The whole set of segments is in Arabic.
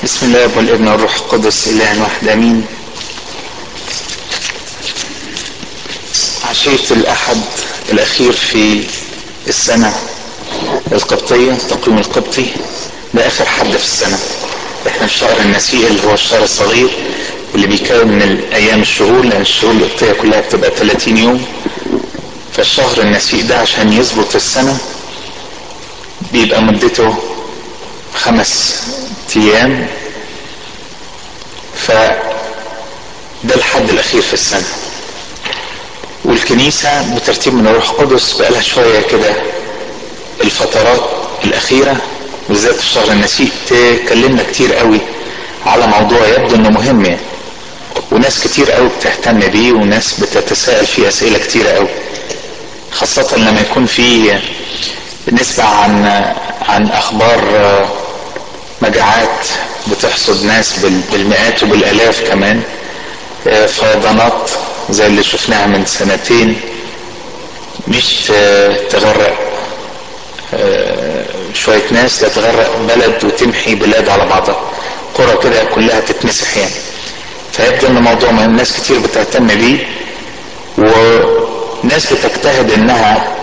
بسم الله والابن والروح القدس اله واحد امين. عشية الاحد الاخير في السنة القبطية، التقويم القبطي ده اخر حد في السنة. احنا في شهر النسيء اللي هو الشهر الصغير اللي بيكون من ايام الشهور، لان الشهور القبطية كلها بتبقى 30 يوم. فالشهر النسيء ده عشان يظبط السنة بيبقى مدته 5 ايام، فده الحد الاخير في السنة. والكنيسة بترتيب من الروح القدس بقالها شوية كده الفترات الاخيرة بالذات في شهر النسيء تكلمنا كتير قوي على موضوع يبدو انه مهم يعني، وناس كتير قوي بتهتم بيه، وناس بتتساءل فيه اسئلة كتيرة قوي، خاصة لما يكون في نسمع عن اخبار مجاعات بتحصد ناس بالمئات وبالالاف كمان، فيضانات زي اللي شفناها من سنتين مش تغرق شوية ناس، لا تغرق بلد وتمحي بلاد على بعضها، قرى كده كلها تتمسح يعني. فيبدو ان موضوع مهم، ناس كتير بتهتم بيه، وناس بتجتهد انها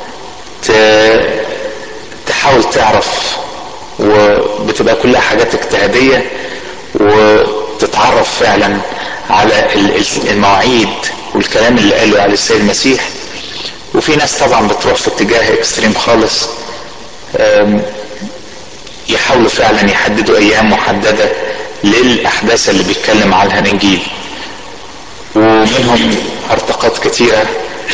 تحاول تعرف، وبتبقى كلها حاجات اجتهادية، وتتعرف فعلا على المواعيد والكلام اللي قاله على السيد المسيح. وفي ناس طبعا بتروح في اتجاه اكستريم خالص، يحاولوا فعلا يحددوا ايام محددة للاحداث اللي بيتكلم عنها الانجيل، ومنهم ارتقاط كتيرة.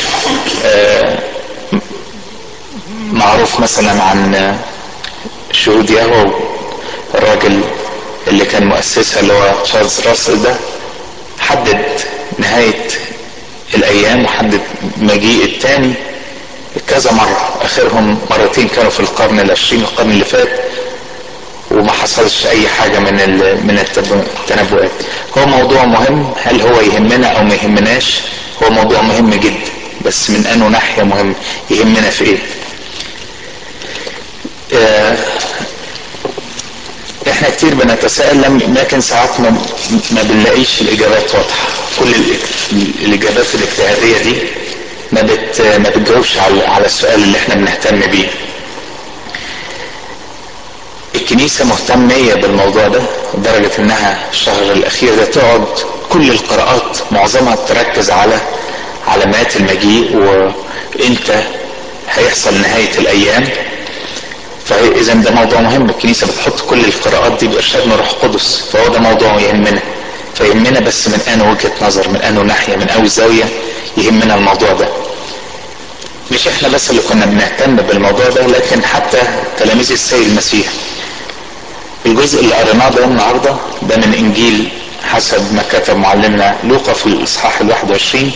معروف مثلا عن شهود يهوه، الراجل اللي كان مؤسسها اللي هو تشارلز راسل ده حدد نهاية الايام وحدد مجيء التاني كذا مرة، اخرهم مرتين كانوا في القرن العشرين، القرن اللي فات، وما حصلش اي حاجة من التنبؤات. هو موضوع مهم، هل هو يهمنا او ما يهمناش؟ هو موضوع مهم جدا، بس من انه ناحية مهم، يهمنا في ايه؟ احنا كتير بنتساءل، لكن ساعات ما بنلاقيش الاجابات واضحة. كل الاجابات الاجتهادية دي ما بتجاوبش على السؤال اللي احنا بنهتم بيه. الكنيسة مهتمية بالموضوع ده لدرجة انها الشهر الاخير ده تقعد كل القراءات معظمها تركز على علامات المجيء وامتى هيحصل نهاية الايام. فاذا ده موضوع مهم، الكنيسة بتحط كل القراءات دي بارشاد من روح القدس، فهو ده موضوع يهمنا. فيهمنا بس من انه وجهة نظر، من انه ناحية، من اي زاوية يهمنا الموضوع ده. مش احنا بس اللي كنا بنهتم بالموضوع ده، لكن حتى تلاميذ السيد المسيح. الجزء اللي قريناه ده النهارده ده من انجيل حسب ما كتب معلمنا لوقا في الاصحاح 21.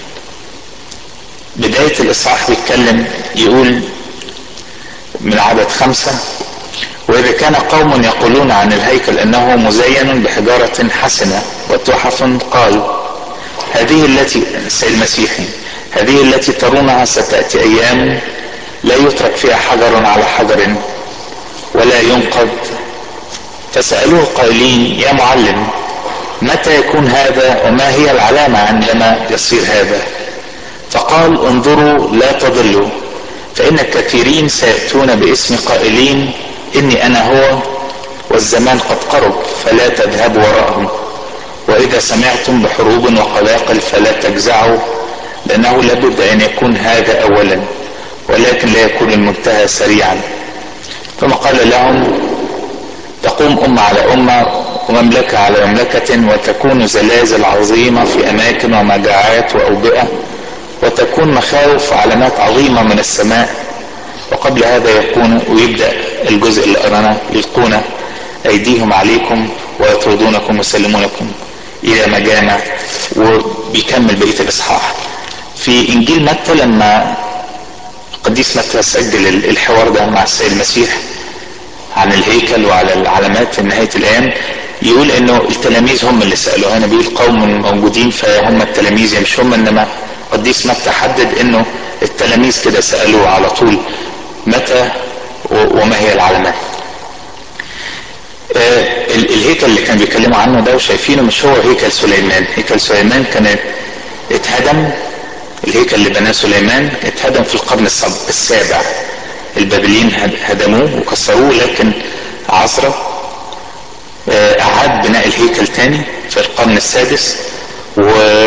بداية الاصحاح بيتكلم يقول من عدد 5: واذا كان قوم يقولون عن الهيكل انه مزين بحجارة حسنة وتحف، قال هذه التي السيد المسيحي هذه التي ترونها ستأتي ايام لا يترك فيها حجر على حجر ولا ينقض. فسألوه قائلين يا معلم متى يكون هذا وما هي العلامة عندما يصير هذا؟ فقال انظروا لا تضلوا، فإن الكثيرين سيأتون باسم قائلين إني أنا هو، والزمان قد قرب فلا تذهبوا وراءهم. وإذا سمعتم بحروب وقلاقل فلا تجزعوا، لأنه لابد أن يكون هذا أولا، ولكن لا يكون المنتهى سريعا. ثم قال لهم تقوم أمة على أمة ومملكة على مملكة، وتكون زلازل عظيمة في أماكن ومجاعات وأوبئة، وتكون مخاوف وعلامات عظيمة من السماء. وقبل هذا يكون، ويبدأ الجزء اللي قرأناه، يلقون أيديهم عليكم ويطردونكم ويسلمونكم إلى مجامع، وبيكمل بقية الإصحاح. في إنجيل متى لما القديس متى سجل الحوار ده مع السيد المسيح عن الهيكل وعلى العلامات في نهاية الايام، يقول انه التلاميذ هم اللي سألوا. هنا بيقول قوم موجودين فهم التلاميذ مش هم، انما قديس متى حدد انه التلاميذ كده سألوه على طول متى وما هي العلامات. الهيكل اللي كان بيتكلموا عنه ده وشايفينه مش هو هيكل سليمان. هيكل سليمان كان اتهدم، الهيكل اللي بناه سليمان اتهدم في القرن السابع. البابليين هدموه وكسروه، لكن عزرا اعاد بناء الهيكل تاني في القرن السادس، و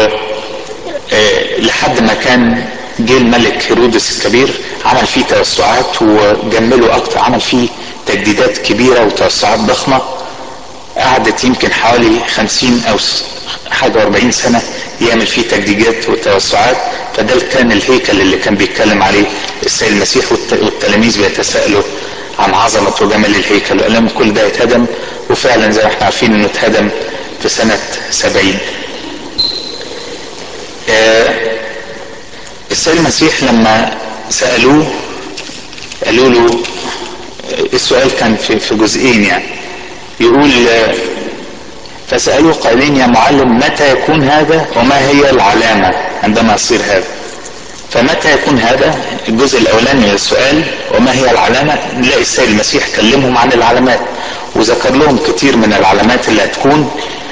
لحد ما كان جه الملك هيرودس الكبير عمل فيه توسعات وجمله اكتر، عمل فيه تجديدات كبيرة وتوسعات ضخمة قعدت يمكن حوالي 50 او حاجة 40 سنة يعمل فيه تجديدات وتوسعات. فده كان الهيكل اللي كان بيتكلم عليه السيد المسيح، والتلاميذ بيتساءلوا عن عظمة وجمال الهيكل، وقال لهم كل ده اتهدم، وفعلا زي ما احنا عارفين انه اتهدم في سنة 70. السيد المسيح لما سألوه قالوا له، السؤال كان في جزئين يعني، يقول فسألوه قائلين يا معلم متى يكون هذا وما هي العلامة عندما يصير هذا؟ فمتى يكون هذا الجزء الاولاني من السؤال، وما هي العلامة، نلاقي السيد المسيح كلمهم عن العلامات وذكر لهم كتير من العلامات اللي هتكون،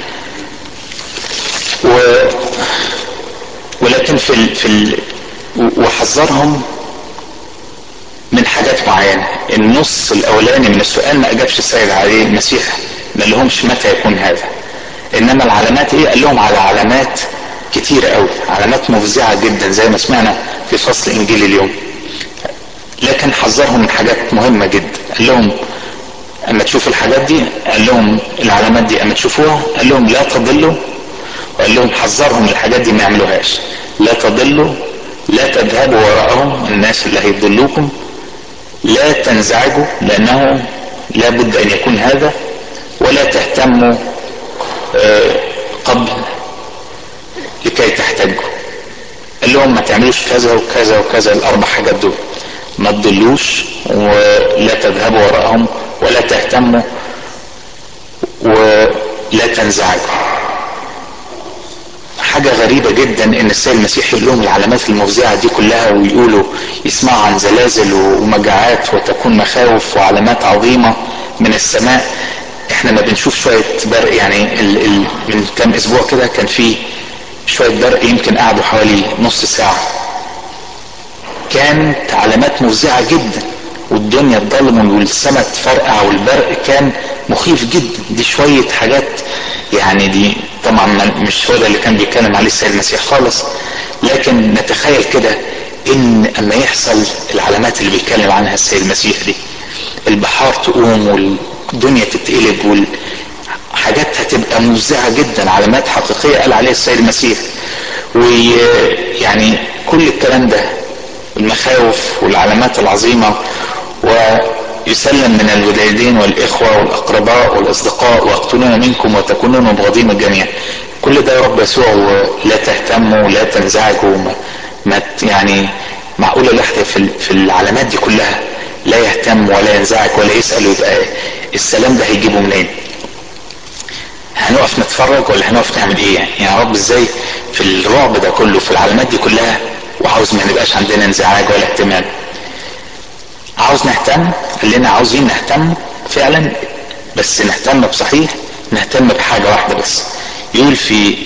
ولكن وحذرهم من حاجات معينة. النص الاولاني من السؤال ما اجابش السيد عليه المسيح، ما لهمش متى يكون هذا، انما العلامات ايه؟ قال لهم على علامات كتيرة قوي، علامات مفزعة جدا زي ما سمعنا في فصل انجيل اليوم، لكن حذرهم من حاجات مهمة جدا. قال لهم اما تشوفوا الحاجات دي، قال لهم العلامات دي اما تشوفوها قال لهم لا تضلوا، وقال لهم حذرهم الحاجات دي ما يعملوهاش، لا تضلوا، لا تذهبوا وراءهم الناس اللي هيضلوكم، لا تنزعجوا لانه لا بد ان يكون هذا، ولا تهتموا قبل لكي تحتاجوا. قال لهم ما تعملوش كذا وكذا وكذا، الاربع حاجات دول، ما تضلوش ولا تذهبوا وراءهم ولا تهتموا ولا تنزعجوا. حاجة غريبة جدا ان السيد المسيح يقول لهم العلامات المفزعة دي كلها، ويقولوا يسمعوا عن زلازل ومجاعات وتكون مخاوف وعلامات عظيمة من السماء. احنا ما بنشوف شوية برق يعني، من كام اسبوع كده كان في شوية برق يمكن قعدوا حوالي نص ساعة، كانت علامات مفزعة جدا، والدنيا تضلم والسماء تفرقع والبرق كان مخيف جدا. دي شوية حاجات يعني، دي طبعا مش هو ده اللي كان بيتكلم عليه السيد المسيح خالص، لكن نتخيل كده ان اما يحصل العلامات اللي بيتكلم عنها السيد المسيح دي، البحار تقوم والدنيا تتقلب حاجات هتبقى مفزعة جدا، علامات حقيقية قال عليها السيد المسيح. ويعني كل الكلام ده، المخاوف والعلامات العظيمة، ويسلم من الوالدين والإخوة والأقرباء والأصدقاء ويقتلون منكم وتكونون مبغضين الجميع، كل ده يا رب يسوع، ولا تهتموا ولا تنزعجوا. ما يعني معقولة الواحد في العلامات دي كلها لا يهتم ولا ينزعج ولا يسأل، يبقى السلام ده هيجيبه منين؟ هنقف نتفرج ولا هنقف نعمل ايه يعني؟ يا رب ازاي في الرعب ده كله، في العلامات دي كلها، وعاوز ما نبقاش عندنا انزعاج ولا اهتمام؟ عاوز نهتم، قال لنا عاوزين نهتم فعلا، بس نهتم بصحيح، نهتم بحاجة واحدة بس. يقول في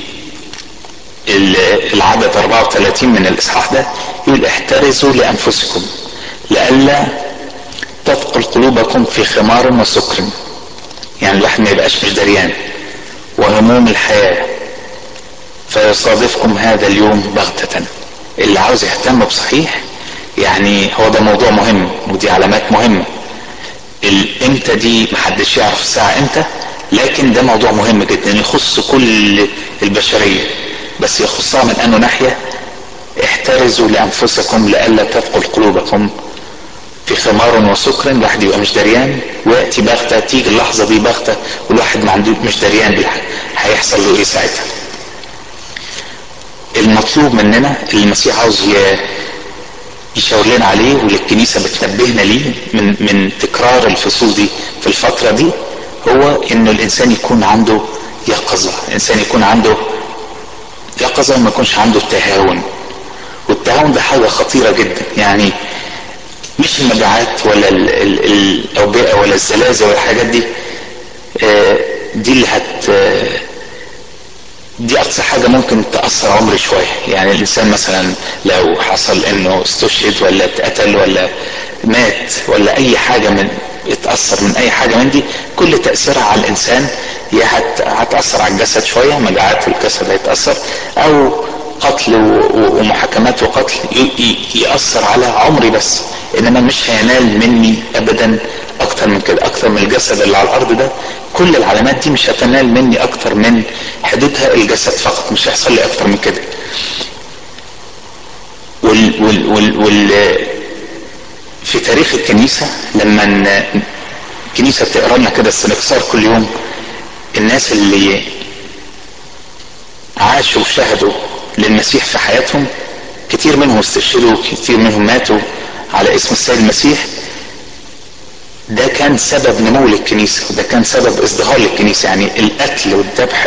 العدد 34 من الاصحاح ده، يقول احترزوا لانفسكم لئلا تثقل قلوبكم في خمار وسكر، يعني الواحد ما يبقاش مش دريان، وهموم الحياة فيصادفكم هذا اليوم بغتة. اللي عاوز يهتم بصحيح يعني هو ده موضوع مهم، ودي علامات مهمة. الامتى دي محدش يعرف الساعة امتى، لكن ده موضوع مهم جدا يخص كل البشرية، بس يخصها من انه ناحية، احترزوا لانفسكم لئلا تثقل قلوبكم في خمار وسكر، الواحد يبقى مش دريان ويأتي بغتة، تيجي اللحظة دي بغتة والواحد ما عنده مش دريان هيحصل له ايه ساعتها. المطلوب مننا اللي المسيح عاوز يشاور لنا عليه، والكنيسة بتنبهنا ليه من تكرار الفصول دي في الفترة دي، هو انه الانسان يكون عنده يقظة، الانسان يكون عنده يقظة وما يكونش عنده تهاون. والتهاون ده حاجة خطيرة جدا، يعني مش المجاعات ولا الاوبئة ولا الزلازل ولا الحاجات دي دي اللي دي اقصى حاجة ممكن تأثر عمري شوية. يعني الانسان مثلا لو حصل انه استشهد ولا اتقتل ولا مات ولا اي حاجة من اتأثر من اي حاجة من دي، كل تأثيرها على الانسان يا هتأثر على الجسد شوية، مجاعات الجسد هيتأثر، او قتل ومحاكمات وقتل يأثر على عمري بس، انما مش هينال مني ابدا اكتر من كده. اكتر من الجسد اللي على الارض ده، كل العلامات دي مش هتنال مني اكتر من حدودها الجسد فقط، مش هيحصل لي اكتر من كده. في تاريخ الكنيسة لما الكنيسة بتقرا لنا كده السنكسار كل يوم، الناس اللي عاشوا وشهدوا للمسيح في حياتهم كتير منهم استشهدوا، كتير منهم ماتوا على اسم السيد المسيح. ده كان سبب نمو للكنيسة، وده كان سبب ازدهار للكنيسة. يعني القتل والذبح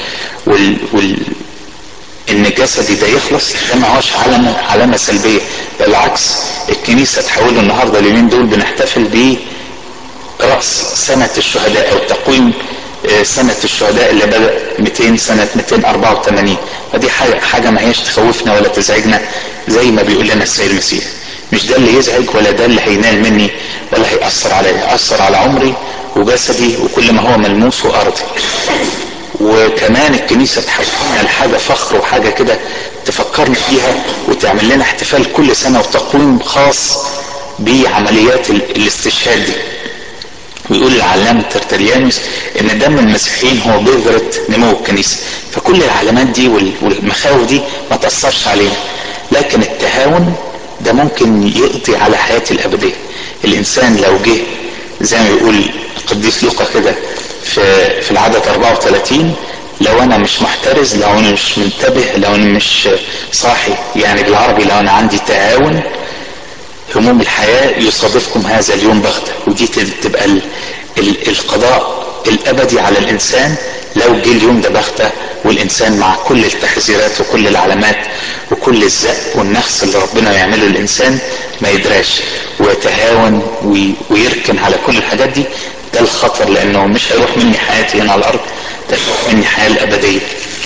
ان جسدي ده يخلص، ده ما هوش علامة سلبية، بالعكس الكنيسة تحوله النهاردة اليومين دول بنحتفل برأس سنة الشهداء او تقويم سنة الشهداء اللي بدأ 200 سنة 284. ودي حاجة ما هيش تخوفنا ولا تزعجنا، زي ما بيقول لنا السيد المسيح. مش ده اللي يزعج ولا ده اللي هينال مني ولا هيأثر عليا، هيأثر على عمري وجسدي وكل ما هو ملموس وارضي. وكمان الكنيسة تحولنا لحاجة فخر وحاجة كده تفكرنا فيها وتعمل لنا احتفال كل سنة وتقويم خاص بعمليات الاستشهاد دي. ويقول العلامة ترتليانوس ان دم المسيحيين هو بذرة نمو الكنيسة. فكل العلامات دي والمخاوف دي ما تأثرش علينا، لكن التهاون ده ممكن يقضي على حياتي الابدية. الانسان لو جه زي ما يقول القديس لوقا كده في العدد 34، لو انا مش محترز، لو انا مش منتبه، لو انا مش صاحي، يعني بالعربي لو انا عندي تهاون، هموم الحياة يصادفكم هذا اليوم بغتة. ودي تبقى القضاء الابدي على الانسان لو جه اليوم ده بغتة، والانسان مع كل التحذيرات وكل العلامات وكل الزق والنخس اللي ربنا يعمله الانسان ما يدراش ويتهاون ويركن على كل الحاجات دي. ده الخطر، لانه مش هيروح مني حياتي هنا على الارض، ده هيروح مني حياة الابدية.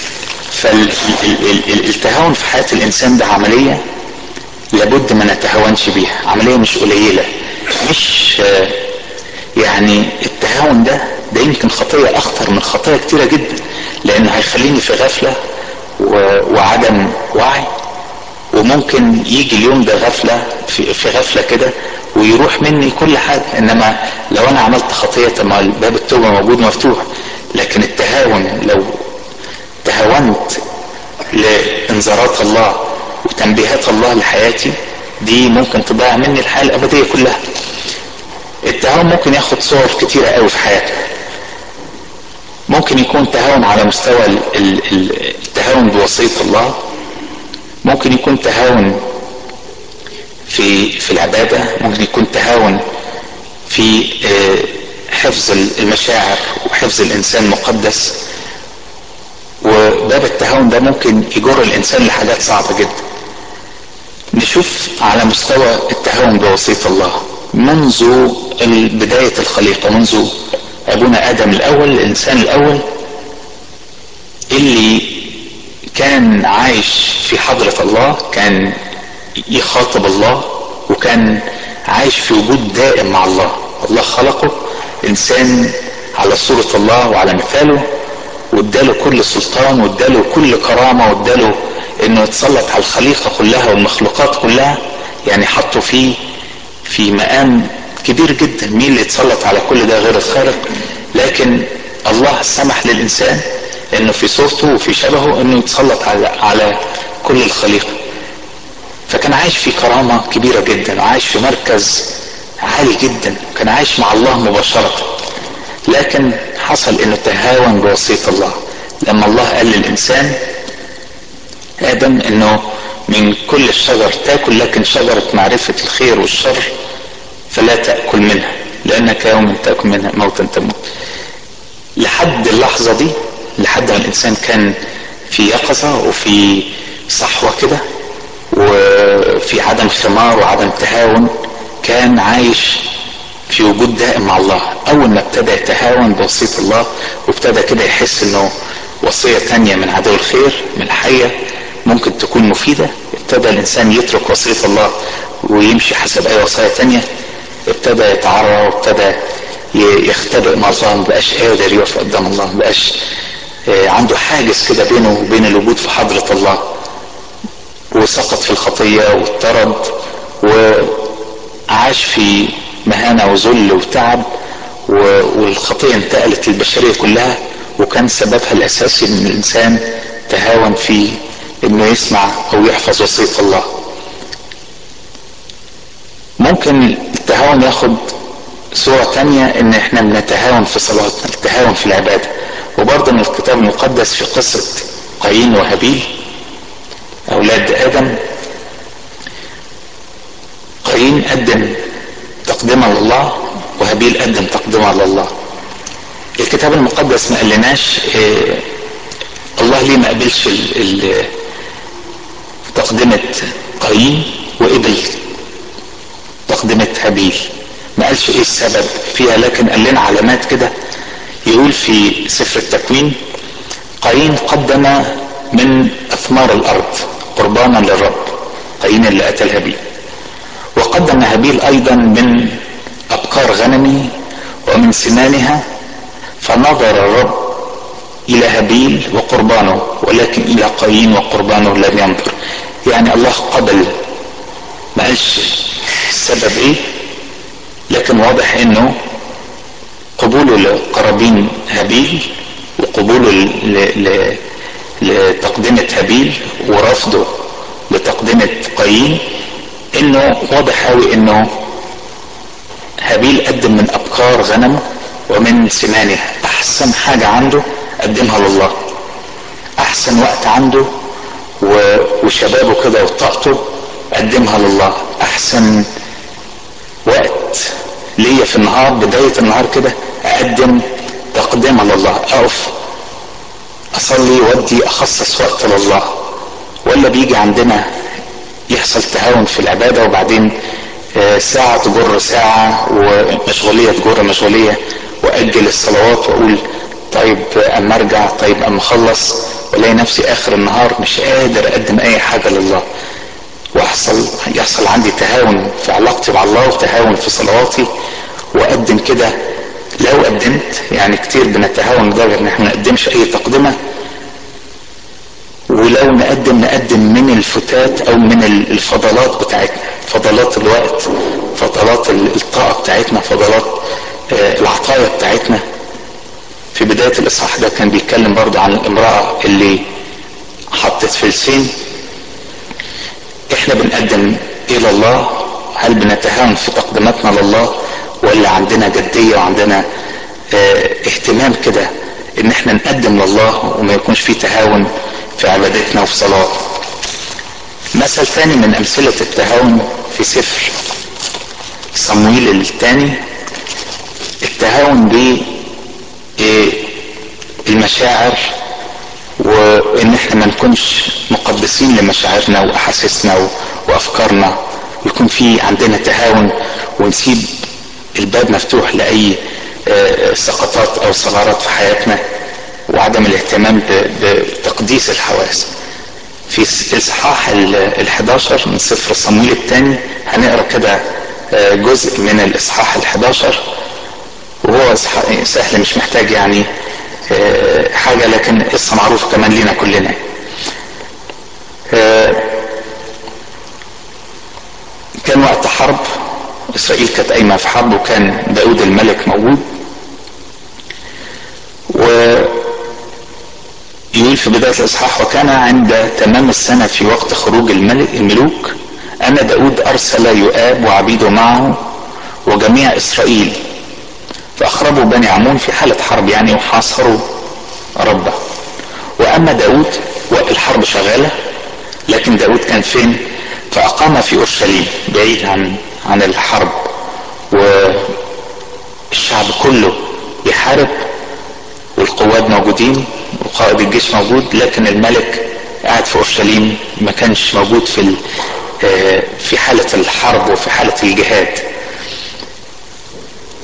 فالتهاون في حياة الانسان ده عملية لابد ما نتهاونش بيها، عملية مش قليلة. مش يعني التهاون ده يمكن خطية اخطر من خطايا كتيرة جدا، لانه هيخليني في غفلة وعدم وعي، وممكن يجي اليوم ده غفلة في غفلة كده ويروح مني كل حاجة. انما لو انا عملت خطية، طب ما باب التوبة موجود مفتوح. لكن التهاون، لو تهاونت لانذارات الله وتنبيهات الله لحياتي دي، ممكن تضيع مني الحياة الابدية كلها. التهاون ممكن ياخد صور كتيرة قوي في حياتك. ممكن يكون تهاون على مستوى التهاون بوصية الله، ممكن يكون تهاون في العبادة، ممكن يكون تهاون في حفظ المشاعر وحفظ الانسان المقدس. وباب التهاون ده ممكن يجر الانسان لحاجات صعبة جدا. نشوف على مستوى التهاون بوصية الله منذ بداية الخليقة، منذ ابونا ادم الاول، الانسان الاول اللي كان عايش في حضرة الله، كان يخاطب الله، وكان عايش في وجود دائم مع الله. الله خلقه انسان على صورة الله وعلى مثاله، واداله كل سلطان واداله كل كرامة واداله انه يتسلط على الخليقة كلها والمخلوقات كلها. يعني حطه في مقام كبير جدا. مين اللي يتسلط على كل ده غير الخالق؟ لكن الله سمح للانسان انه في صورته وفي شبهه انه يتسلط على كل الخليقة. فكان عايش في كرامة كبيرة جدا، وعايش في مركز عالي جدا، كان عايش مع الله مباشرة. لكن حصل انه تهاون بوصية الله لما الله قال للانسان ادم انه من كل الشجر تاكل، لكن شجرة معرفة الخير والشر فلا تأكل منها، لانك يوم تأكل منها موتا تموت. لحد اللحظة دي، لحد ما الانسان كان في يقظة وفي صحوة كده وفي عدم خمار وعدم تهاون، كان عايش في وجود دائم مع الله. اول ما ابتدى يتهاون بوصية الله وابتدى كده يحس انه وصية تانية من عدو الخير، من الحية، ممكن تكون مفيدة، ابتدى الانسان يترك وصية الله ويمشي حسب اي وصايا تانية، ابتدى يتعرى وابتدى يختبئ مع الله، مبقاش قادر يقف قدام الله، مبقاش عنده حاجز كده بينه وبين الوجود في حضرة الله، وسقط في الخطية واضطرد وعاش في مهانة وذل وتعب، والخطية انتقلت للبشرية كلها، وكان سببها الاساسي ان الانسان تهاون في انه يسمع او يحفظ وصية الله. ممكن التهاون ياخد صورة تانية ان احنا بنتهاون في صلاتنا، التهاون في العبادة. وبرضه من الكتاب المقدس في قصة قايين وهابيل اولاد ادم، قايين قدم تقدمة لله وهابيل قدم تقدمة لله. الكتاب المقدس ما قالناش الله ليه ما قبلش تقدمة قايين وقبل تقدمة هابيل، ما قالش ايه السبب فيها، لكن قال لنا علامات كده. يقول في سفر التكوين: قايين قدم من اثمار الارض قربانا للرب، قايين اللي قتل هابيل. وقدم هابيل ايضا من ابكار غنمه ومن سنانها، فنظر الرب الى هابيل وقربانه ولكن الى قايين وقربانه لم ينظر. يعني الله قبل، ما قالش السبب ايه، لكن واضح انه قبوله لقرابين هابيل وقبوله لتقدمة هابيل ورفضه لتقدمة قايين، انه واضح قوي انه هابيل قدم من ابكار غنم ومن سنانها، احسن حاجة عنده قدمها لله، احسن وقت عنده وشبابه كده وطاقته قدمها لله، احسن وقت ليا في النهار بداية النهار كده اقدم تقدمة لله، اقف اصلي ودي اخصص وقت لله. ولا بيجي عندنا يحصل تهاون في العبادة وبعدين ساعة تجر ساعة ومشغولية تجر مشغولية، واجل الصلوات واقول طيب اما ارجع، طيب اما اخلص، والاقي نفسي اخر النهار مش قادر اقدم اي حاجة لله، يحصل عندي تهاون في علاقتي مع الله وتهاون في صلواتي، واقدم كده. لو قدمت، يعني كتير بنتهاون لدرجة ان احنا ما نقدمش اي تقدمة، ولو نقدم من الفتات او من الفضلات بتاعتنا، فضلات الوقت، فضلات الطاقة بتاعتنا، فضلات العطايا بتاعتنا. في بداية الاصحاح ده كان بيتكلم برضه عن الامرأة اللي حطت فلسين. احنا بنقدم الى الله، هل بنتهاون في تقديماتنا لله، ولا عندنا جدية وعندنا اهتمام كده ان احنا نقدم لله وما يكونش فيه تهاون في عبادتنا وفي صلاة. مثل ثاني من امثلة التهاون في سفر صمويل الثاني، التهاون بالمشاعر، وان احنا ما نكونش مقدسين لمشاعرنا واحاسيسنا وافكارنا، ويكون في عندنا تهاون ونسيب الباب مفتوح لاي سقطات او ثغرات في حياتنا، وعدم الاهتمام بتقديس الحواس. في الاصحاح 11 من سفر صمويل الثاني هنقرا كده جزء من الاصحاح 11، وهو سهل مش محتاج يعني حاجة، لكن قصة معروفة كمان لنا كلنا. كان وقت حرب، اسرائيل كانت قايمة في حرب، وكان داود الملك موجود. ويقول في بداية الاصحاح: وكان عند تمام السنة في وقت خروج الملوك ان داود ارسل يؤاب وعبيده معه وجميع اسرائيل، فاخرجوا بني عمون في حالة حرب يعني، وحاصروا ربه. واما داود والحرب شغالة، لكن داود كان فين؟ فاقام في اورشليم بعيد عن الحرب، والشعب كله بيحارب والقوات موجودين وقائد الجيش موجود، لكن الملك قاعد في اورشليم، ما كانش موجود في حالة الحرب وفي حالة الجهاد.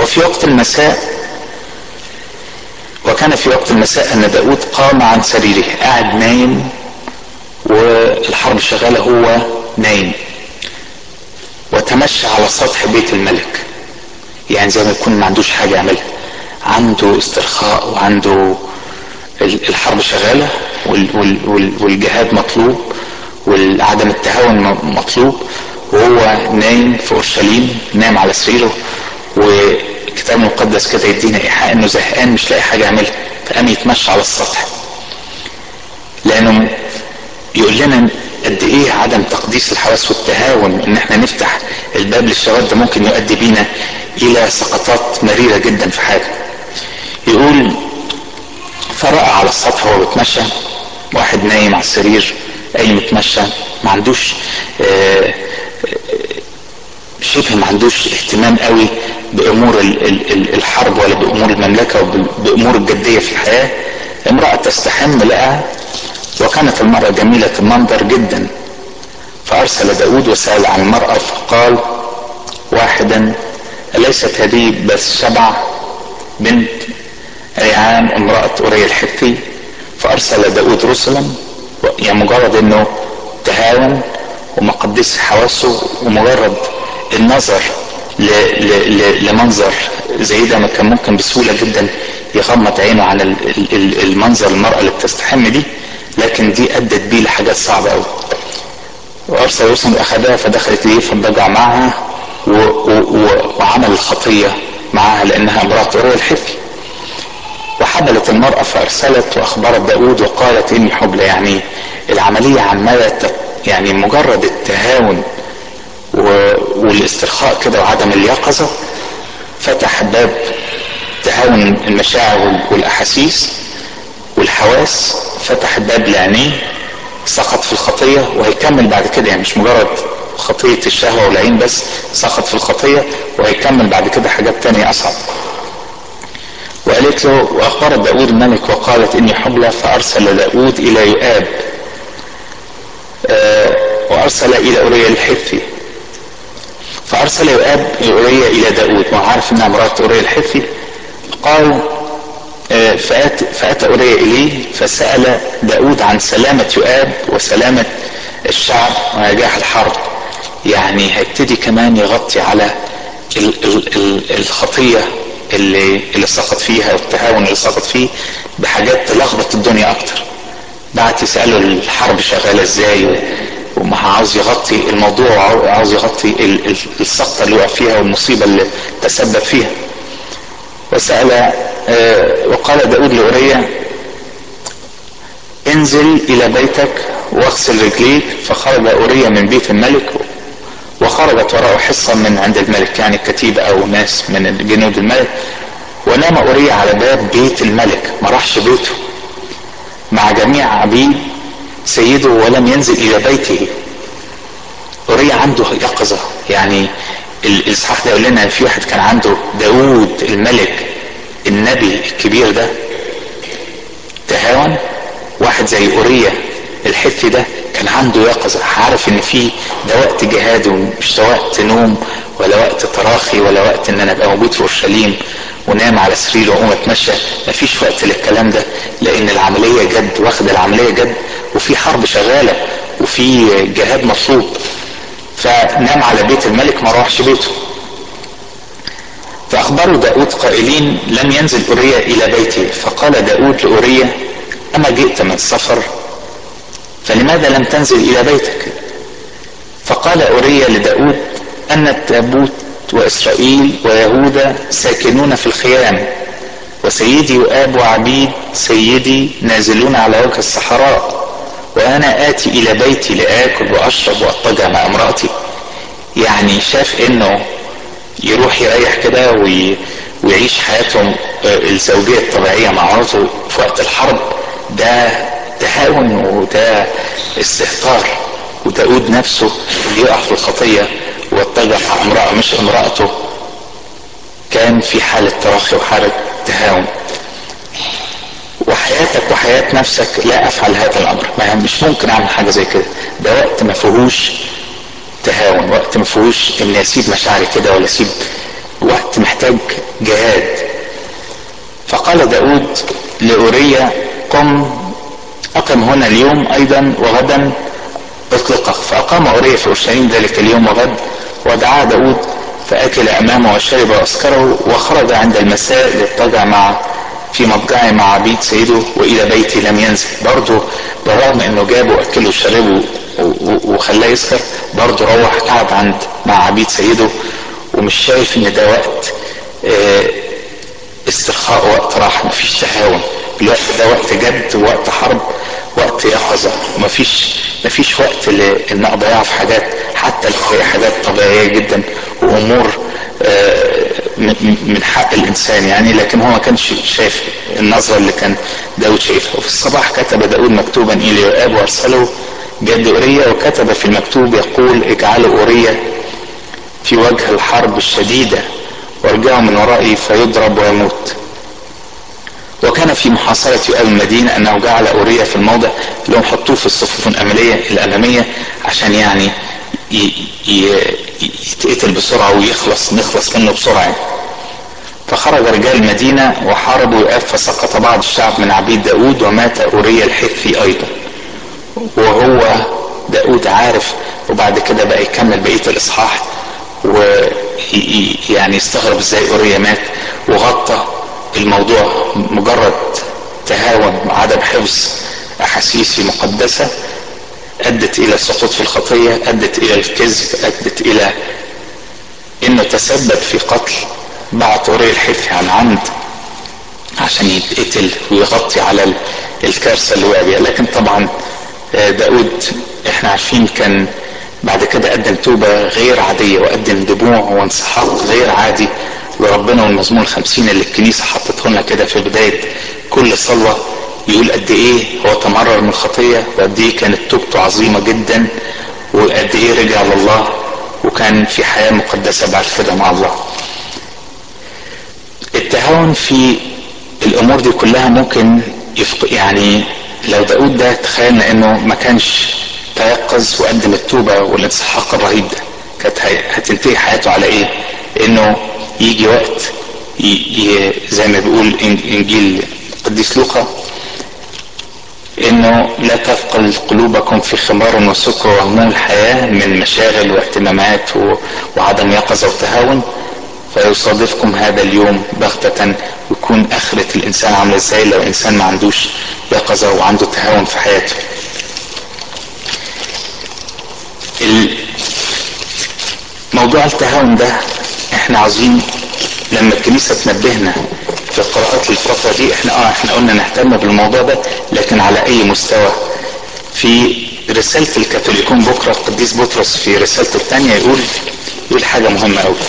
وكان في وقت المساء ان داود قام عن سريره، قاعد نايم والحرب شغالة، هو نايم، وتمشى على سطح بيت الملك. يعني زي ما يكون ما عندوش حاجة يعملها، عنده استرخاء وعنده الحرب شغالة والجهاد مطلوب وعدم التهاون مطلوب، وهو نايم في اورشليم، نايم على سريره. والكتاب المقدس كده يدينا ايحاء انه زهقان مش لاقي حاجة يعملها، فقام يتمشى على السطح، لانه يقول لنا قد ايه عدم تقديس الحواس والتهاون ان احنا نفتح الباب للشهوات ده ممكن يؤدي بينا الى سقطات مريرة جدا في حاجة. يقول فرأى على السطح وهو بيتمشى واحد نايم على السرير قايم يتمشى، ما عندوش شبه ما عندوش اهتمام قوي بامور الحرب ولا بامور المملكة وبامور الجدية في الحياة. امرأة تستحم لقى، وكانت المرأة جميلة المنظر جدا، فارسل داود وسأل عن المرأة فقال واحدا أليست هذه بثشبع بنت ريعان امرأة أوريا الحثي؟ فارسل داود رسلا، يعني مجرد انه تهاون وما قدس حواسه، ومجرد النظر لمنظر زي ده ما كان ممكن بسهولة جدا يغمض عينه عن المنظر المرأة اللي بتستحم دي، لكن دي ادت بيه لحاجات صعبة قوي. وارسل رسلا اخذها فدخلت ليه فانضجع معها وعمل الخطية معها لانها امرأة أوريا الحثي. وحبلت المرأة فارسلت واخبرت داود وقالت اني حبلى. يعني العملية عمالة، يعني مجرد التهاون والاسترخاء كده وعدم اليقظة فتح باب تهاون المشاعر والاحاسيس والحواس، فتح باب لعينيه، سقط في الخطية وهيكمل بعد كده. يعني مش مجرد خطية الشهوة والعين بس، سقط في الخطية وهيكمل بعد كده حاجات تانية اصعب. وقالت له واخبرت داود الملك وقالت اني حبلى، فارسل داود الى يؤاب وارسل الى أوريا الحثي. فارسل يؤاب أوريا الى داود وهو عارف انها امرأة أوريا الحثي. قال فاتى أوريا اليه فسأل داود عن سلامة يؤاب وسلامة الشعب ونجاح الحرب. يعني هيبتدي كمان يغطي على الخطية اللي سقط فيها والتهاون اللي سقط فيه بحاجات تلخبط الدنيا اكتر. بعد يسأله الحرب شغالة ازاي، وما عاوز يغطي الموضوع وعاوز يغطي السقطة اللي وقع فيها والمصيبة اللي تسبب فيها. وسأل وقال داود لأوريا انزل الى بيتك واغسل رجليك. فخرج أوريا من بيت الملك وخرجت وراءه حصة من عند الملك، يعني كتيبة او ناس من جنود الملك. ونام أوريا على باب بيت الملك، ما راحش بيته مع جميع عبيد سيده ولم ينزل الى بيته. أوريا عنده يقظة. يعني الاصحاح ده يقول لنا في واحد كان عنده داود الملك النبي الكبير ده تهاون، واحد زي أوريا الحثي ده كان عنده يقظة، عارف ان في ده وقت جهاد ومش ده وقت نوم ولا وقت تراخي ولا وقت ان انا ابقى موجود في اورشليم ونام على سرير واقوم اتمشى. مفيش وقت للكلام ده، لان العملية جد، واخد العملية جد، وفي حرب شغالة وفي جهاد مطلوب. فنام على بيت الملك، ما روحش بيته. فاخبروا داود قائلين لم ينزل أوريا الى بيته. فقال داود لأوريا اما جئت من السفر فلماذا لم تنزل الى بيتك؟ فقال أوريا لداود ان التابوت واسرائيل ويهوذا ساكنون في الخيام، وسيدي يؤاب وعبيد سيدي نازلون على وجه الصحراء، وانا اتي الى بيتي لاكل واشرب واضطجع مع امرأتي. يعني شاف انه يروح يريح كده ويعيش حياته الزوجية الطبيعية مع مراته في وقت الحرب، ده تهاون وده استهتار. وداود نفسه اللي يقع في الخطية واتجه مع امرأة مش امرأته كان في حالة تراخي وحالة تهاون. وحياتك وحياة نفسك لا افعل هذا الامر، ما مش ممكن اعمل حاجة زي كده. ده وقت ما فيهوش تهاون، وقت ما فيهوش اني اسيب مشاعري كده ولا اسيب وقت محتاج جهاد. فقال داود لأوريا قم أقم هنا اليوم أيضا وغدا اطلقه. فأقام أوريا في أورشليم ذلك اليوم وغد، ودعا داود فأكل أمامه وشرب وأسكره، وخرج عند المساء ليضطجع في مضجعه مع عبيد سيده، وإلى بيتي لم ينزل. برضه بالرغم انه جابه وأكله وشربه وخلاه يسكر، برضه روح قعد مع عبيد سيده، ومش شايف ان ده وقت استرخاء، وقت راحة، مفيش تهاون. الوقت ده وقت جد، وقت حرب، وقت يقظة. مفيش وقت ان اضيعه في حاجات حتى لو هي حاجات طبيعية جدا وامور من حق الانسان يعني، لكن هو ما كانش شايف النظرة اللي كان داود شايفها. وفي الصباح كتب داود مكتوبا الى يؤاب وارسله جد أوريا، وكتب في المكتوب يقول اجعلوا أوريا في وجه الحرب الشديدة وارجعوا من ورائي فيضرب ويموت. وكان في محاصرة يؤاب المدينة انه جعل أوريا في الموضع اللي هم حطوه في الصفوف الامامية عشان يعني يتقتل بسرعة نخلص منه بسرعة. فخرج رجال المدينة وحاربوا يؤاب، فسقط بعض الشعب من عبيد داود، ومات أوريا الحثي ايضا. وهو داود عارف، وبعد كده بقى يكمل بقية الاصحاح ويعني يستغرب ازاي أوريا مات، وغطى الموضوع مجرد تهاون وعدم حفظ احاسيسي مقدسة ادت الى السقوط في الخطية، ادت الى الكذب، ادت الى انه تسبب في قتل. بعت أوريا الحثي عن عمد عشان يتقتل ويغطي على الكارثة اللي وقع بيها. لكن طبعا داود احنا عارفين كان بعد كده قدم توبة غير عادية، وقدم دموع وانسحاق غير عادي لربنا. والمزمور 50 اللي الكنيسة حطته لنا كده في بداية كل صلاة يقول قد ايه هو تمرر من الخطية، وقد ايه كانت توبته عظيمة جدا، وقد ايه رجع لله وكان في حياة مقدسة بعد كده مع الله. التهاون في الامور دي كلها ممكن يعني لو داود ده تخيلنا انه ما كانش تيقظ وقدم التوبة والانسحاق الرهيب ده، كانت هتنتهي حياته على ايه؟ انه يجي وقت زي ما بيقول انجيل القديس لوقا انه لا تثقل قلوبكم في خمار وسكر وهموم الحياة من مشاغل واهتمامات وعدم يقظة وتهاون، فيصادفكم هذا اليوم بغتة. ويكون اخرة الانسان عامله ازاي لو انسان ما عندوش يقظة وعنده تهاون في حياته. موضوع التهاون ده احنا عاوزين لما الكنيسة تنبهنا في القراءات الفترة دي، احنا قلنا نهتم بالموضوع ده، لكن على اي مستوى. في رسالة الكاثوليكون بكرة القديس بطرس في رسالته الثانية يقول حاجة مهمة قوي.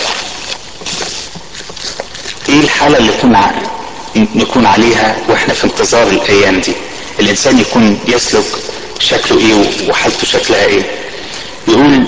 ايه الحالة اللي نكون عليها واحنا في انتظار الايام دي؟ الانسان يكون يسلك شكله ايه وحالته شكلها ايه؟ يقول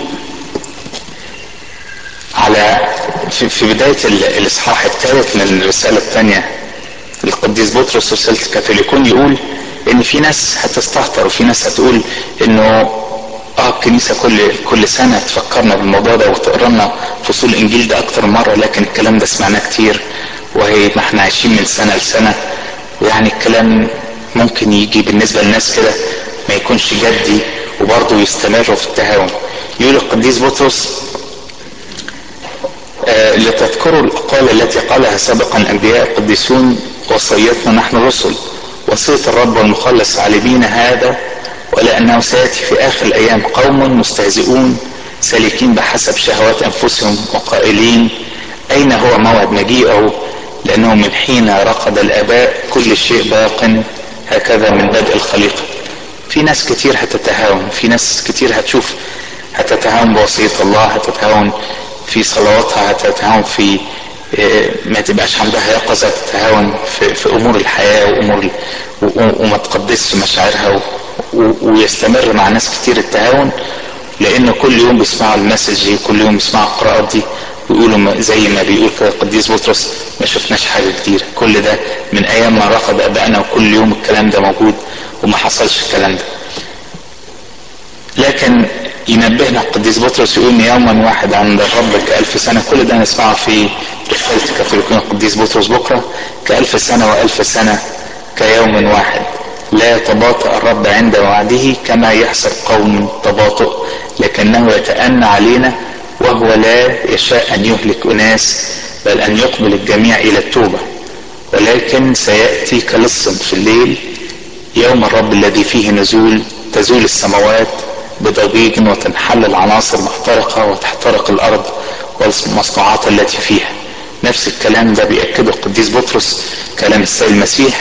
في بداية الاصحاح الثالث من الرسالة الثانية القديس بطرس رسالة الكاثوليكون يقول ان في ناس هتستهتر، وفي ناس هتقول انه الكنيسة كل سنة تفكرنا بالموضوع ده وتقرا لنا فصول الانجيل ده اكتر مرة، لكن الكلام ده سمعناه كتير وهي ما احنا عايشين من سنة لسنة، ويعني الكلام ممكن يجي بالنسبة للناس كده ما يكونش جدي وبرضه يستمروا في التهاون. يقول القديس بطرس لتذكروا الأقوال التي قالها سابقا الأنبياء القديسون وصيتنا نحن الرسل، وصية الرب والمخلص عالمين هذا، ولأنه سيأتي في آخر الأيام قوم مستهزئون سالكين بحسب شهوات أنفسهم وقائلين أين هو موعد مجيئه؟ لأنه من حين رقد الآباء كل شيء باق هكذا من بدء الخليقة. في ناس كتير هتتهاون، في ناس كتير هتتهاون بوصية الله، هتتهاون في صلواتها، هتتهاون في ما تبقاش عندها يقظة، تتهاون في امور الحياة وما تقدسش مشاعرها ويستمر مع ناس كتير التهاون، لانه كل يوم بيسمعوا المسج دي، كل يوم بيسمعوا القراءات دي، ويقولوا زي ما بيقول كده القديس بطرس ما شفناش حاجة جديدة، كل ده من ايام ما رقد ابائنا وكل يوم الكلام ده موجود وما حصلش الكلام ده. لكن ينبهنا القديس بطرس يقول ان يوما واحد عند الرب كألف سنة. كل ده نسمعه في رسالة الكاثوليكون القديس بطرس بكرة. كألف سنة وألف سنة كيوم واحد. لا يتباطأ الرب عند وعده كما يحسب قوم تباطؤ، لكنه يتأنى علينا وهو لا يشاء أن يهلك أناس بل أن يقبل الجميع إلى التوبة. ولكن سيأتي كلص في الليل يوم الرب الذي فيه تزول السماوات بضجيج وتنحل العناصر محترقة وتحترق الأرض والمصنوعات التي فيها. نفس الكلام ده بيأكده القديس بطرس كلام السيد المسيح.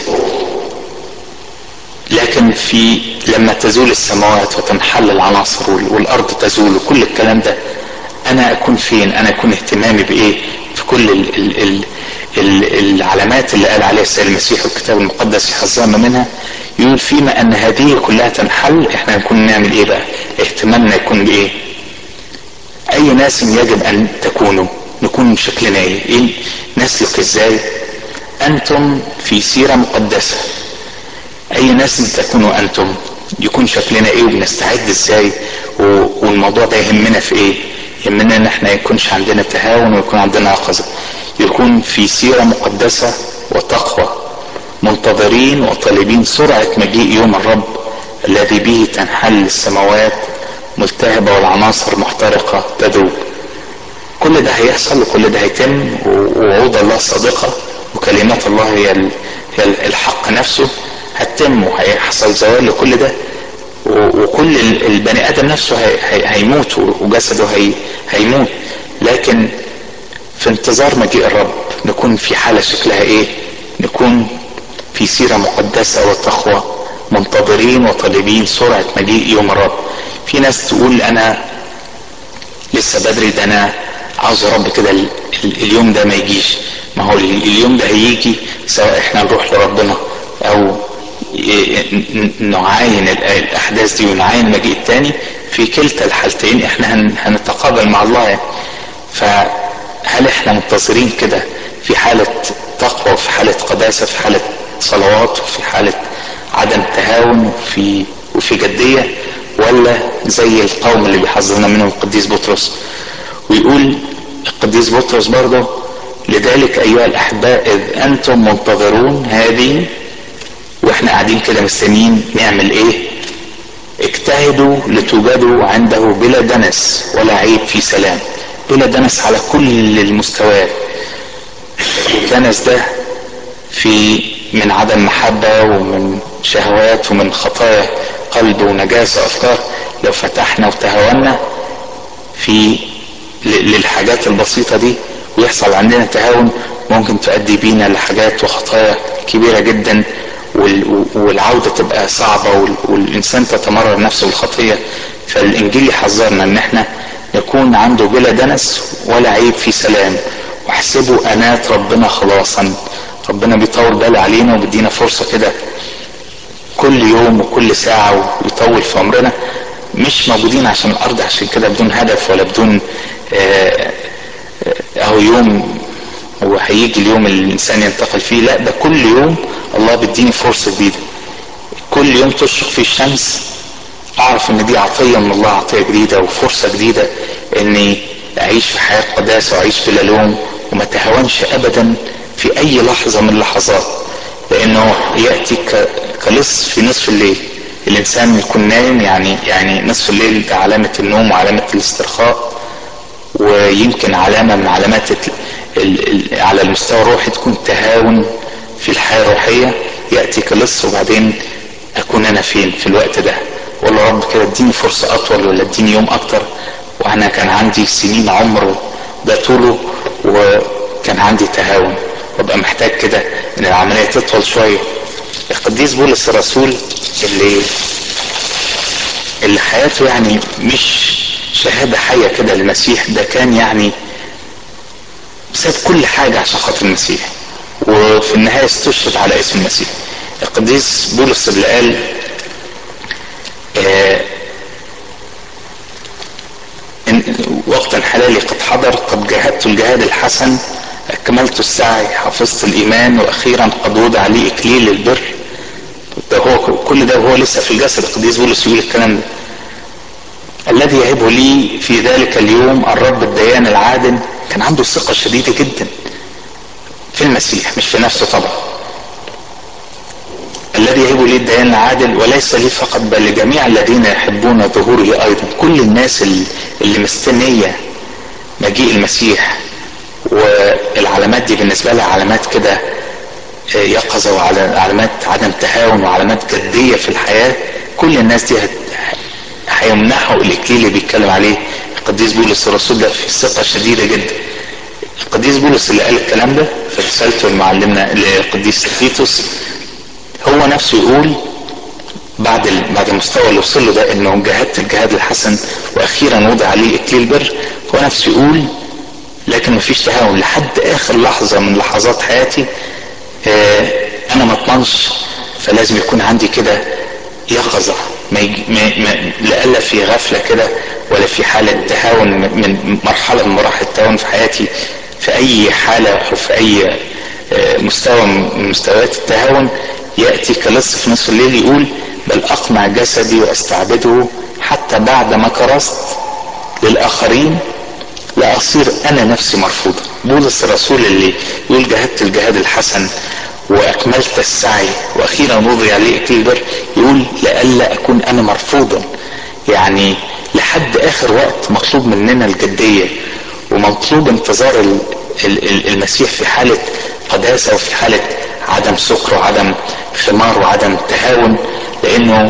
لكن لما تزول السماوات وتنحل العناصر والأرض تزول وكل الكلام ده، أنا أكون فين؟ أنا أكون اهتمامي بإيه في كل العلامات اللي قال عليها السيد المسيح والكتاب المقدس يحذرنا منها؟ يقول فيما ان هذه كلها تنحل احنا نكون نعمل ايه بقى؟ اهتمامنا يكون بايه؟ اي ناس يجب ان تكونوا، نكون شكلنا ايه؟ نسلك ازاي؟ انتم في سيرة مقدسة. اي ناس تكونوا انتم؟ يكون شكلنا ايه وبنستعد ازاي؟ والموضوع ده يهمنا في ايه؟ يهمنا ان احنا يكونش عندنا تهاون ويكون عندنا يقظة. يكون في سيرة مقدسة وتقوى، منتظرين وطالبين سرعة مجيء يوم الرب الذي به تنحل السماوات ملتهبة والعناصر محترقة تذوب. كل ده هيحصل وكل ده هيتم، ووعود الله صادقة وكلمات الله هي الحق نفسه هتتم، وهيحصل زوال لكل ده، وكل البني ادم نفسه هيموت وجسده هيموت. لكن في انتظار مجيء الرب نكون في حالة شكلها ايه؟ نكون في سيرة مقدسة وتقوى منتظرين وطالبين سرعة مجيء يوم الرب. في ناس تقول انا لسه بدري، ده انا عاوز رب كده اليوم ده ما يجيش. ما هو اليوم ده هيجي سواء احنا نروح لربنا او نعاين الاحداث دي ونعاين مجيء التاني. في كلتا الحالتين احنا هنتقابل مع الله يعني. فهل احنا منتظرين كده في حالة تقوى وفي حالة قداسة، في حالة صلوات وفي حالة عدم تهاون وفي جدية، ولا زي القوم اللي بيحذرنا منهم القديس بطرس؟ ويقول القديس بطرس برضه لذلك ايها الاحباء اذ انتم منتظرون هذه، واحنا قاعدين كده مستنيين نعمل ايه؟ اجتهدوا لتوجدوا عنده بلا دنس ولا عيب في سلام. بلا دنس على كل المستويات. الدنس ده من عدم محبة ومن شهوات ومن خطايا قلب ونجاسة افكار. لو فتحنا وتهاونا للحاجات البسيطة دي ويحصل عندنا تهاون، ممكن تؤدي بينا لحاجات وخطايا كبيرة جدا، والعودة تبقى صعبة والإنسان تتمرر نفسه بالخطية. فالإنجيل يحذرنا إن احنا يكون عنده بلا دنس ولا عيب في سلام، واحسبوا أنات ربنا خلاصا. ربنا بيطول باله علينا وبيدينا فرصة كده كل يوم وكل ساعة ويطول في عمرنا. مش موجودين عشان الأرض عشان كده بدون هدف ولا بدون أهو يوم وهيجي اليوم اللي الإنسان ينتقل فيه. لا، ده كل يوم الله بيديني فرصة جديدة. كل يوم تشرق فيه الشمس أعرف إن دي عطية من الله، عطية جديدة وفرصة جديدة إني أعيش في حياة قداسة وأعيش بلا لوم وما تهاونش أبدا في أي لحظة من اللحظات. لأنه يأتي كلص في نصف الليل. الإنسان يكون نايم، يعني نصف الليل ده علامة النوم وعلامة الاسترخاء، ويمكن علامة من علامات على المستوى الروحي تكون تهاون في الحياة الروحية. يأتي كلص وبعدين أكون أنا فين في الوقت ده؟ ولا رب كده اديني فرصة أطول ولا اديني يوم أكتر، وأنا كان عندي سنين عمر ده طوله وكان عندي تهاون، وابقى محتاج كده ان العملية تطول شوية. القديس بولس الرسول اللي حياته يعني مش شهادة حية كده للمسيح، ده كان يعني ساب كل حاجة عشان خاطر المسيح، وفي النهاية استشهد على اسم المسيح. القديس بولس اللي قال وقتا حلالي قد حضر، قد جاهدت الجهاد الحسن، اكملت السعي، حفظت الايمان، واخيرا قد وضع لي اكليل البر. ده هو كل ده وهو لسه في الجسد. القديس بولس يقول الكلام ده. الذي يهب لي في ذلك اليوم الرب الديان العادل. كان عنده ثقة شديدة جدا في المسيح، مش في نفسه طبعا. الذي يهب لي الديان العادل وليس لي فقط بل لجميع الذين يحبون ظهوره ايضا. كل الناس اللي مستنية مجيء المسيح، والعلامات دي بالنسبة لها علامات كده يقظة، وعلامات عدم تهاون، وعلامات جدية في الحياة. كل الناس دي هيمنحوا الاكليل اللي بيتكلم عليه القديس بولس الرسول ده في ثقة شديدة جدا. القديس بولس اللي قال الكلام ده في رسالته المعلمنا للقديس تيتوس، هو نفسه يقول بعد المستوى اللي وصل له ده، انه جاهدت الجهاد الحسن واخيرا وضع عليه اكليل البر. هو نفسه يقول لكن مفيش تهاون لحد اخر لحظة من لحظات حياتي. انا ما اطمنش، فلازم يكون عندي كده يقظة، لألا في غفلة كده ولا في حالة تهاون من مرحلة من مراحل التهاون في حياتي، في اي حالة او في اي مستوى من مستويات التهاون، يأتي كلص في نصف الليل يقول بل اقمع جسدي واستعبده حتى بعد ما كرست للآخرين لا أصير أنا نفسي مرفوضا. بولس الرسول اللي يقول جاهدت الجهاد الحسن وأكملت السعي وأخيرا وضع عليه إكليل البر، يقول لألا أكون أنا مرفوضا. يعني لحد آخر وقت مطلوب مننا الجدية، ومطلوب انتظار المسيح في حالة قداسة، وفي حالة عدم سكر وعدم خمار وعدم تهاون، لأنه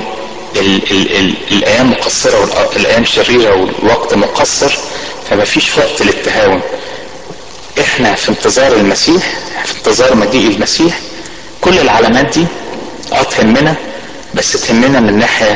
الأيام مقصرة والأيام شريرة والوقت مقصر، فما فيش وقت للتهاون. احنا في انتظار المسيح، في انتظار مجيء المسيح. كل العلامات دي تهمنا، بس تهمنا من ناحية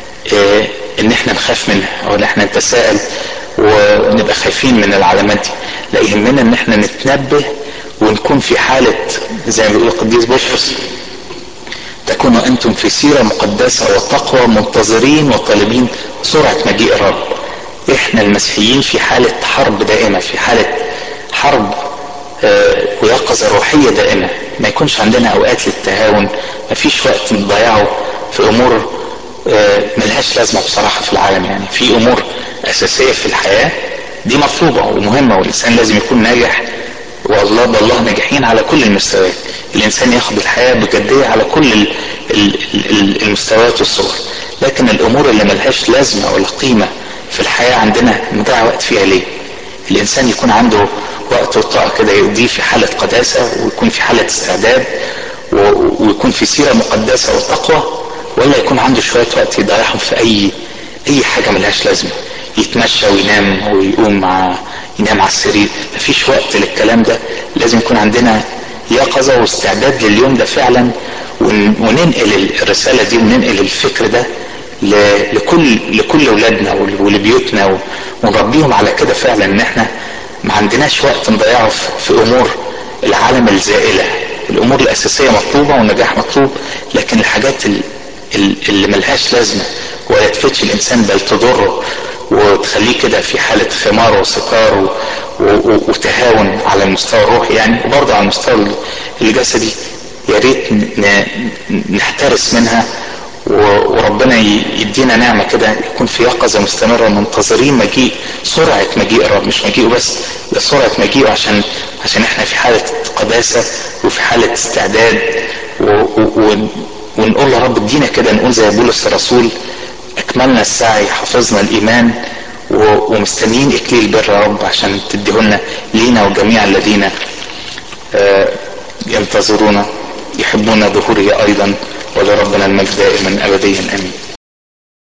ان احنا نخاف منها، او ان احنا نتساءل ونبقى خايفين من العلامات دي. لا، يهمنا ان احنا نتنبه ونكون في حالة زي ما بيقول القديس بطرس تكونوا انتم في سيرة مقدسة وتقوى منتظرين وطالبين سرعة مجيء الرب. احنا المسيحيين في حالة حرب دائمة، في حالة حرب ويقظة روحية دائمة. ما يكونش عندنا اوقات للتهاون، ما فيش وقت نضيعه في امور ملهاش لازمة بصراحة في العالم. يعني في امور اساسية في الحياة دي مطلوبة ومهمة، والانسان لازم يكون ناجح، والله ناجحين على كل المستويات. الانسان ياخد الحياة بجدية على كل المستويات والصور. لكن الامور اللي ملهاش لازمة ولا قيمة في الحياة عندنا نضيع وقت فيها ليه؟ الانسان يكون عنده وقت وطاقة كده يقضيه في حالة قداسة، ويكون في حالة استعداد، ويكون في سيرة مقدسة وتقوى، ولا يكون عنده شوية وقت يضيعهم في اي حاجة ملهاش لازمة، يتمشى وينام ويقوم ينام على السرير. مفيش وقت للكلام ده. لازم يكون عندنا يقظة واستعداد لليوم ده فعلا، وننقل الرسالة دي وننقل الفكر ده لكل اولادنا ولبيوتنا، ونربيهم على كده فعلا، ان احنا ما عندناش وقت نضيعه في امور العالم الزائلة. الامور الاساسية مطلوبة والنجاح مطلوب، لكن الحاجات اللي ملهاش لازمة ولا تفيدش الانسان بل تضره وتخليه كده في حالة خمار وسكار وتهاون على المستوى الروحي يعني، وبرضه على المستوى الجسدي، يا ريت نحترس منها. وربنا يدينا نعمة كده يكون في يقظة مستمرة منتظرين سرعة مجيء الرب، مش مجيئه بس، ده سرعة مجيئه، عشان احنا في حالة قداسة وفي حالة استعداد، ونقول يا رب ادينا كده، نقول زي بولس الرسول اكملنا السعي حفظنا الايمان ومستنيين اكليل البر يا رب عشان تديهولنا لينا وجميع الذين ينتظرون يحبون ظهوره ايضا. ولربنا المجد دائما ابديا امين.